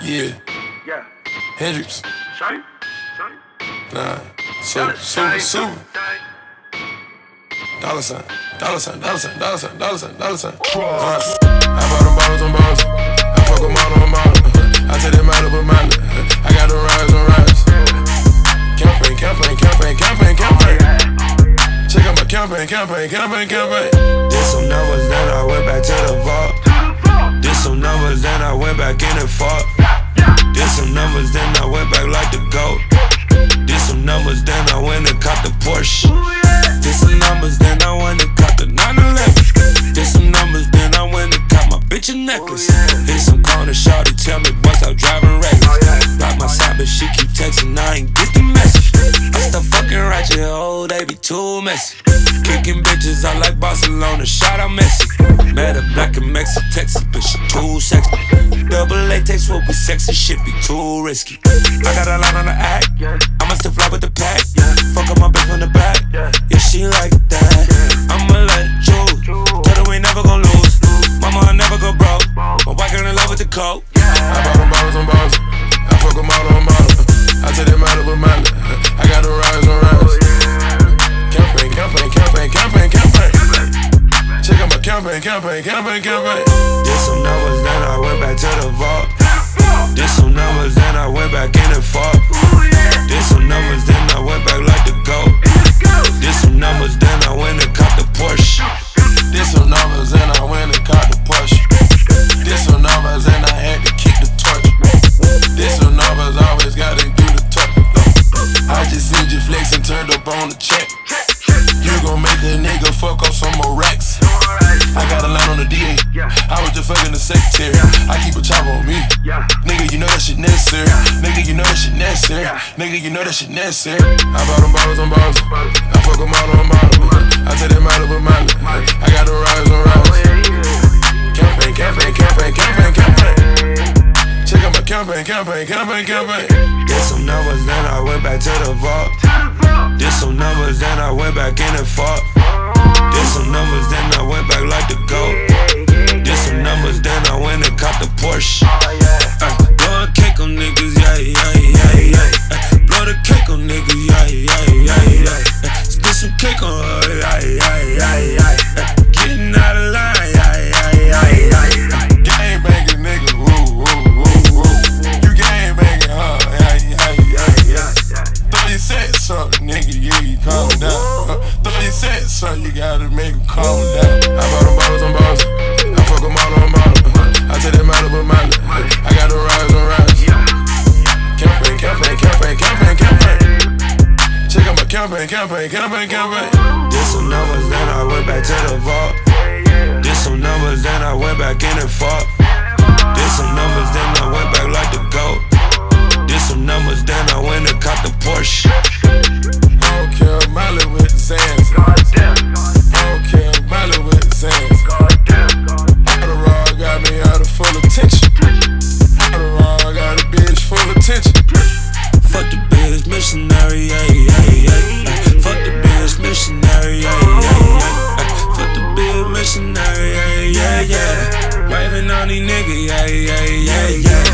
Yeah. Yeah. Hendrix. Shawty. Nah. Super. Dollar sign. I bought them bottles on bottles. I fuck them all on model. I take that Malibu Miley. I got them rides on rides. Campaign. Check out my campaign. Did some numbers, then I went back to the vault. Did some numbers, then I went back in and fought. Did some numbers, then I went back like the GOAT. Did some numbers, then I went and caught the Porsche. Did some numbers, then I went and caught the 911. Did some numbers, then I went and caught my bitch a necklace. Hit some corner, shawty, tell me boy stop driving reckless. Block my side, but she keep texting, I ain't get the message. I stop fucking ratchet, oh, they be too messy. Kicking bitches, I like Barcelona, shout out Messi. Met a black and Mexican Texas, but she too sexy. Double latex will be sexy, shit be too risky. I got a line on the act, I'ma still fly with the pack. Fuck up my bitch from the back, yeah, she like that. I'ma let it choose, tell her we never gon' lose. Mama, I never go broke, my wife girl in love with the coke. I bought them bottles on bottles. I fuck them all on model. I take that Malibu Miley. I got them rides on rides. Campaign. Check out my campaign. Did some numbers, then I went back to the vault. Did some numbers, then I went back in and fought. Did some numbers, then I went back like the GOAT. Did some numbers, then I went and caught the Porsche. Did some numbers and I went and caught the Porsche. Did some numbers and I had to keep the torch. Did some numbers, always gotta do the touch. I just seen you flex and turned up on the check. You gon' make a nigga fuck up some more racks. I got a line on the DA. I was just fucking the secretary. I keep a chopper on me. Nigga, you know that shit necessary. Nigga, you know that shit necessary. I bought them bottles on bottles. I fuck them all on model. I take that Malibu Miley. I got them rides on rides. Campaign. Check out my campaign. Did some numbers, then I went back to the vault. Did some numbers, then I went back in and fought. Did some numbers, then I went back like the GOAT. Did some numbers, then I went and caught the Porsche. Blow a cake on niggas, yeah. Blow the cake on niggas, yeah. Spit some cake on her, yeah. Getting out of line, yeah. Gang banging nigga, woo. You gang banging, huh? Yeah. Throw your sets up, nigga, yeah, you calm down. Throw your sets up, you gotta make them calm down. I bought them bottles on bottles. I fuck them all on model. I take that Malibu Miley. I got them rides on rides. Campaign. Check out my campaign. Did some numbers, then I went back to the vault. Did some numbers, then I went back in and fought. Did some numbers, then I went back like the GOAT. Did some numbers, then I went and caught the Porsche. I don't care, Miley with the Zans. I don't care, Miley with the Zans. Adderall got me out of full attention. Adderall got a bitch full attention. Fuck the bitch missionary, yeah. Fuck the bitch missionary, yeah. Fuck the bitch missionary, yeah. Waving on these niggas, yeah.